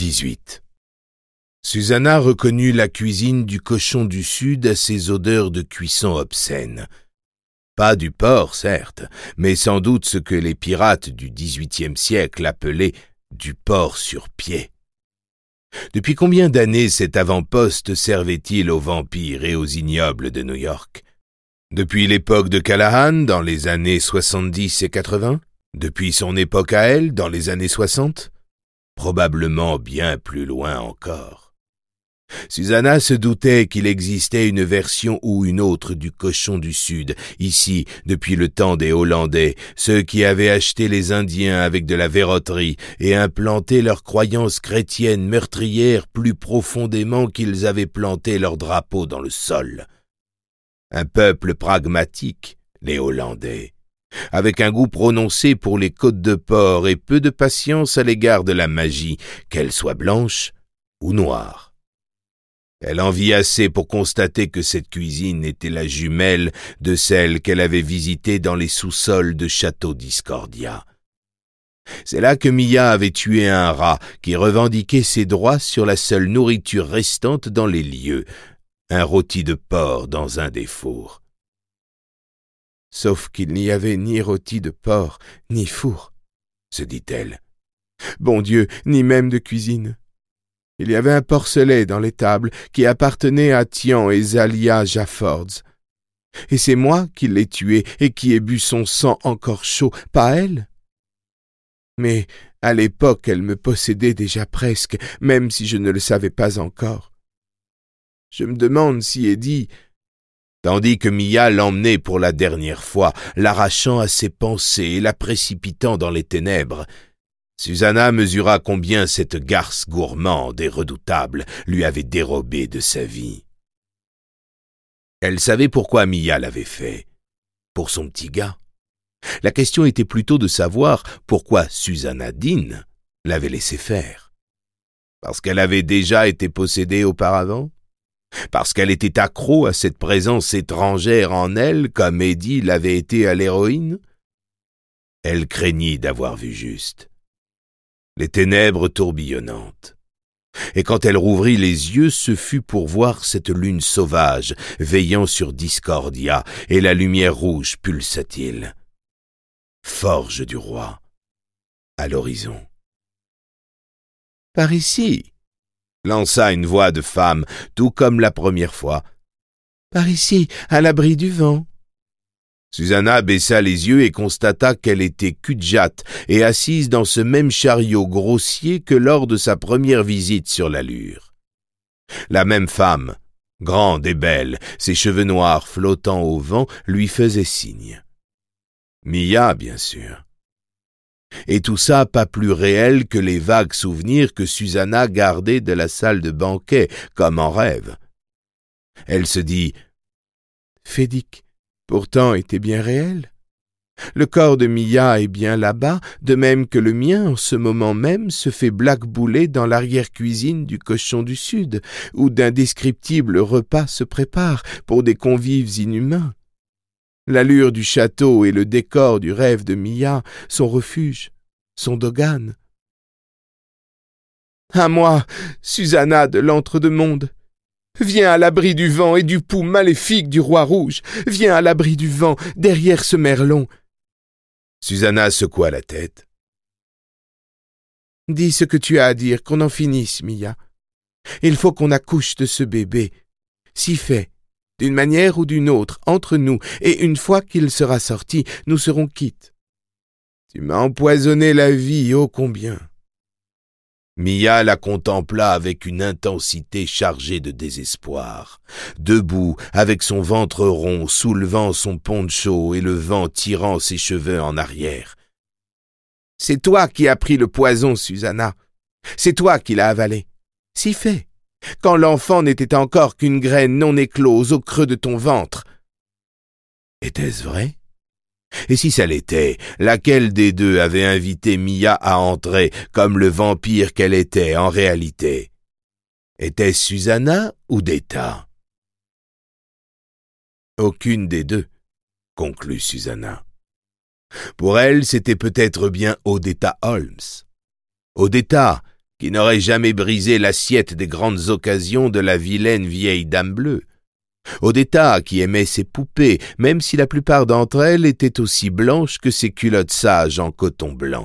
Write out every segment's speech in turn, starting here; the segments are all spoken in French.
18. Susanna reconnut la cuisine du cochon du Sud à ses odeurs de cuisson obscène. Pas du porc, certes, mais sans doute ce que les pirates du XVIIIe siècle appelaient du porc sur pied. Depuis combien d'années cet avant-poste servait-il aux vampires et aux ignobles de New York? Depuis l'époque de Callahan, dans les années 70 et 80? Depuis son époque à elle, dans les années 60? Probablement bien plus loin encore. Susanna se doutait qu'il existait une version ou une autre du cochon du Sud, ici, depuis le temps des Hollandais, ceux qui avaient acheté les Indiens avec de la verroterie et implanté leurs croyances chrétiennes meurtrières plus profondément qu'ils avaient planté leur drapeau dans le sol. Un peuple pragmatique, les Hollandais, avec un goût prononcé pour les côtes de porc et peu de patience à l'égard de la magie, qu'elle soit blanche ou noire. Elle en vit assez pour constater que cette cuisine était la jumelle de celle qu'elle avait visitée dans les sous-sols de Château Discordia. C'est là que Mia avait tué un rat qui revendiquait ses droits sur la seule nourriture restante dans les lieux, un rôti de porc dans un des fours. Sauf qu'il n'y avait ni rôti de porc, ni four, se dit-elle. Bon Dieu, ni même de cuisine. Il y avait un porcelet dans les tables qui appartenait à Tian et Zalia Jaffords. Et c'est moi qui l'ai tué et qui ai bu son sang encore chaud, pas elle. Mais à l'époque, elle me possédait déjà presque, même si je ne le savais pas encore. Je me demande si Eddie... Tandis que Mia l'emmenait pour la dernière fois, l'arrachant à ses pensées et la précipitant dans les ténèbres, Susanna mesura combien cette garce gourmande et redoutable lui avait dérobé de sa vie. Elle savait pourquoi Mia l'avait fait. Pour son petit gars. La question était plutôt de savoir pourquoi Susanna Dean l'avait laissé faire. Parce qu'elle avait déjà été possédée auparavant? Parce qu'elle était accro à cette présence étrangère en elle, comme Eddie l'avait été à l'héroïne? Elle craignit d'avoir vu juste. Les ténèbres tourbillonnantes. Et quand elle rouvrit les yeux, ce fut pour voir cette lune sauvage veillant sur Discordia et la lumière rouge pulsatile. Forge du roi, à l'horizon. « Par ici !» lança une voix de femme, tout comme la première fois. « Par ici, à l'abri du vent. » Susanna baissa les yeux et constata qu'elle était Cudjat et assise dans ce même chariot grossier que lors de sa première visite sur l'Allure. La même femme, grande et belle, ses cheveux noirs flottant au vent, lui faisait signe. Mia, bien sûr. Et tout ça pas plus réel que les vagues souvenirs que Susanna gardait de la salle de banquet, comme en rêve. Elle se dit « Fédic, pourtant était bien réel. Le corps de Mia est bien là-bas, de même que le mien en ce moment même se fait blackbouler dans l'arrière-cuisine du cochon du Sud, où d'indescriptibles repas se préparent pour des convives inhumains. L'allure du château et le décor du rêve de Mia, son refuge, son dogan. À moi, Susanna de l'Entre-deux-Mondes, viens à l'abri du vent et du pouls maléfique du roi rouge, viens à l'abri du vent, derrière ce merlon. Susanna secoua la tête. Dis ce que tu as à dire, qu'on en finisse, Mia. Il faut qu'on accouche de ce bébé. Si fait. D'une manière ou d'une autre, entre nous, et une fois qu'il sera sorti, nous serons quittes. Tu m'as empoisonné la vie, ô combien. Mia la contempla avec une intensité chargée de désespoir, debout, avec son ventre rond, soulevant son poncho et le vent tirant ses cheveux en arrière. « C'est toi qui as pris le poison, Susanna. C'est toi qui l'as avalé. Si fait. Quand l'enfant n'était encore qu'une graine non éclose au creux de ton ventre. » Était-ce vrai? Et si ça l'était, laquelle des deux avait invité Mia à entrer comme le vampire qu'elle était en réalité? Était-ce Susanna ou Deta? Aucune des deux, conclut Susanna. Pour elle, c'était peut-être bien Odetta Holmes. Odetta, qui n'aurait jamais brisé l'assiette des grandes occasions de la vilaine vieille dame bleue. Odetta, qui aimait ses poupées, même si la plupart d'entre elles étaient aussi blanches que ses culottes sages en coton blanc.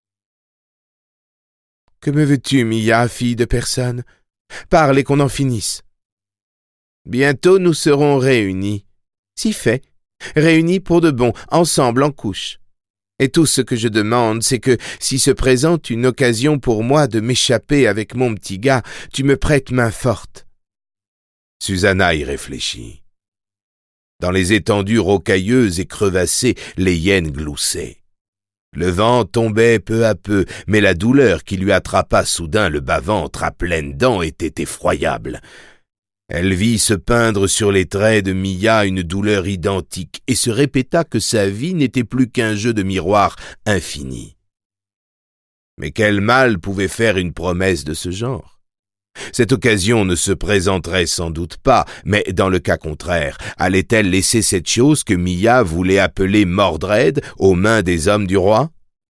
« Que me veux-tu, Mia, fille de personne? Parle et qu'on en finisse. »« Bientôt nous serons réunis. Si fait, réunis pour de bon, ensemble en couche. Et tout ce que je demande, c'est que, si se présente une occasion pour moi de m'échapper avec mon petit gars, tu me prêtes main forte. » Susanna y réfléchit. Dans les étendues rocailleuses et crevassées, les hyènes gloussaient. Le vent tombait peu à peu, mais la douleur qui lui attrapa soudain le bas-ventre à pleines dents était effroyable. Elle vit se peindre sur les traits de Mia une douleur identique et se répéta que sa vie n'était plus qu'un jeu de miroir infini. Mais quel mal pouvait faire une promesse de ce genre? Cette occasion ne se présenterait sans doute pas, mais dans le cas contraire, allait-elle laisser cette chose que Mia voulait appeler Mordred aux mains des hommes du roi?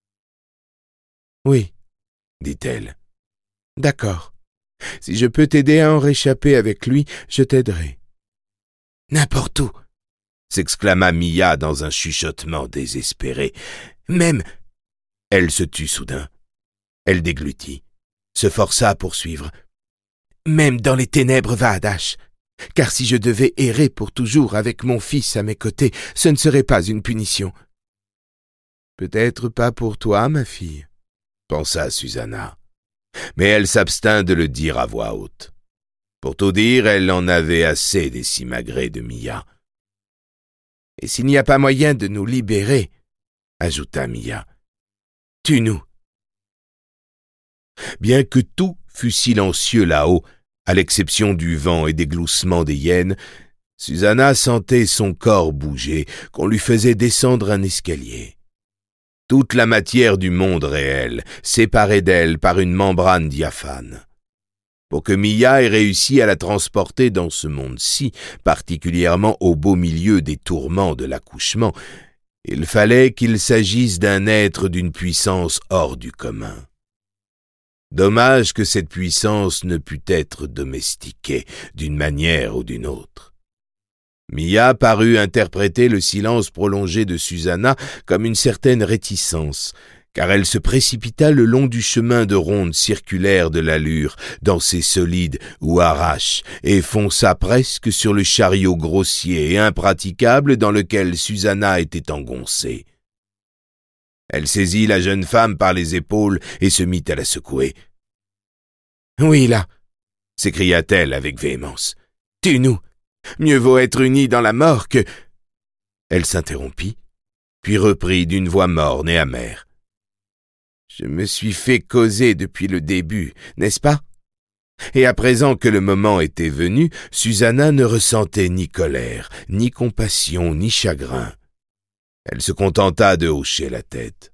« Oui, dit-elle. D'accord. Si je peux t'aider à en réchapper avec lui, je t'aiderai. »« N'importe où !» s'exclama Mia dans un chuchotement désespéré. « Même... » Elle se tut soudain. Elle déglutit, se força à poursuivre. Même dans les ténèbres Vaadash, car si je devais errer pour toujours avec mon fils à mes côtés, ce ne serait pas une punition. Peut-être pas pour toi, ma fille, pensa Susanna, mais elle s'abstint de le dire à voix haute. Pour tout dire, elle en avait assez des simagrées de Mia. Et s'il n'y a pas moyen de nous libérer, ajouta Mia, tue-nous. Bien que tout fut silencieux là-haut, à l'exception du vent et des gloussements des hyènes, Susanna sentait son corps bouger, qu'on lui faisait descendre un escalier. Toute la matière du monde réel, séparée d'elle par une membrane diaphane. Pour que Mia ait réussi à la transporter dans ce monde-ci, particulièrement au beau milieu des tourments de l'accouchement, il fallait qu'il s'agisse d'un être d'une puissance hors du commun. Dommage que cette puissance ne pût être domestiquée d'une manière ou d'une autre. Mia parut interpréter le silence prolongé de Susanna comme une certaine réticence, car elle se précipita le long du chemin de ronde circulaire de l'allure, dans ses solides ou arraches, et fonça presque sur le chariot grossier et impraticable dans lequel Susanna était engoncée. Elle saisit la jeune femme par les épaules et se mit à la secouer. « Oui, là !» s'écria-t-elle avec véhémence. « Tue-nous! Mieux vaut être unis dans la mort que... » Elle s'interrompit, puis reprit d'une voix morne et amère. « Je me suis fait causer depuis le début, n'est-ce pas? Et à présent que le moment était venu, Susanna ne ressentait ni colère, ni compassion, ni chagrin. Elle se contenta de hocher la tête.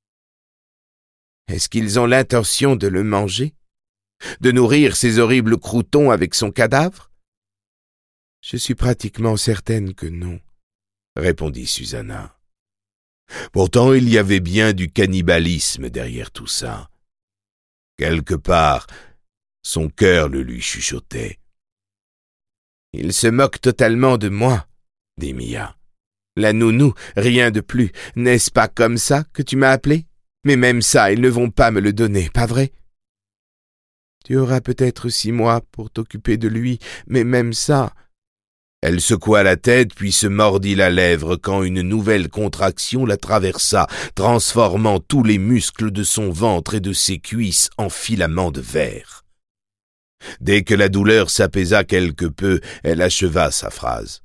« Est-ce qu'ils ont l'intention de le manger? De nourrir ces horribles croutons avec son cadavre? » « Je suis pratiquement certaine que non, » répondit Susanna. Pourtant, il y avait bien du cannibalisme derrière tout ça. Quelque part, son cœur le lui chuchotait. « Il se moque totalement de moi, » dit Mia. « La nounou, rien de plus. N'est-ce pas comme ça que tu m'as appelé? Mais même ça, ils ne vont pas me le donner, pas vrai? Tu auras peut-être 6 mois pour t'occuper de lui, mais même ça... » Elle secoua la tête, puis se mordit la lèvre quand une nouvelle contraction la traversa, transformant tous les muscles de son ventre et de ses cuisses en filaments de verre. Dès que la douleur s'apaisa quelque peu, elle acheva sa phrase.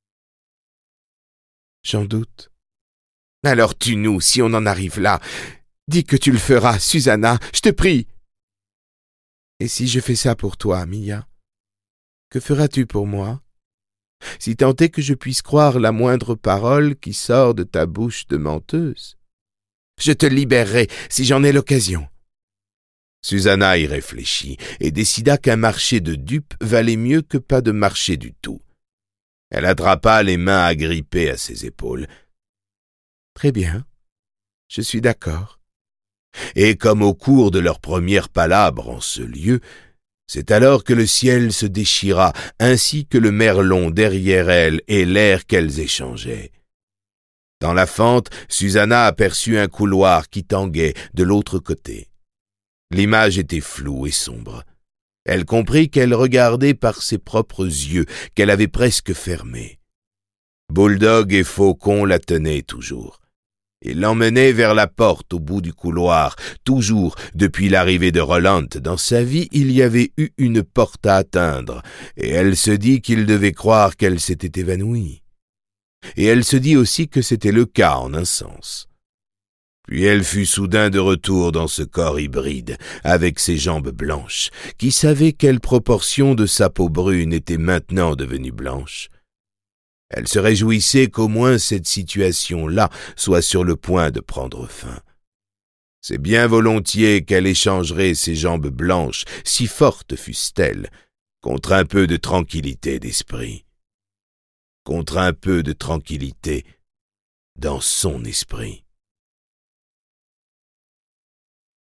« J'en doute. Alors tue-nous si on en arrive là. Dis que tu le feras, Susanna, je te prie. » « Et si je fais ça pour toi, Mia, que feras-tu pour moi? Si tant est que je puisse croire la moindre parole qui sort de ta bouche de menteuse. Je te libérerai si j'en ai l'occasion. » Susanna y réfléchit et décida qu'un marché de dupes valait mieux que pas de marché du tout. Elle attrapa les mains agrippées à ses épaules. « Très bien, je suis d'accord. Et comme au cours de leur première palabre en ce lieu, c'est alors que le ciel se déchira, ainsi que le merlon derrière elles et l'air qu'elles échangeaient. Dans la fente, Susannah aperçut un couloir qui tanguait de l'autre côté. L'image était floue et sombre. Elle comprit qu'elle regardait par ses propres yeux, qu'elle avait presque fermés. Bulldog et Faucon la tenaient toujours. Ils l'emmenaient vers la porte au bout du couloir. Toujours, depuis l'arrivée de Roland dans sa vie, il y avait eu une porte à atteindre, et elle se dit qu'il devait croire qu'elle s'était évanouie. Et elle se dit aussi que c'était le cas en un sens. Puis elle fut soudain de retour dans ce corps hybride, avec ses jambes blanches, qui savait quelle proportion de sa peau brune était maintenant devenue blanche. Elle se réjouissait qu'au moins cette situation-là soit sur le point de prendre fin. C'est bien volontiers qu'elle échangerait ses jambes blanches, si fortes fussent-elles, contre un peu de tranquillité d'esprit. Contre un peu de tranquillité dans son esprit.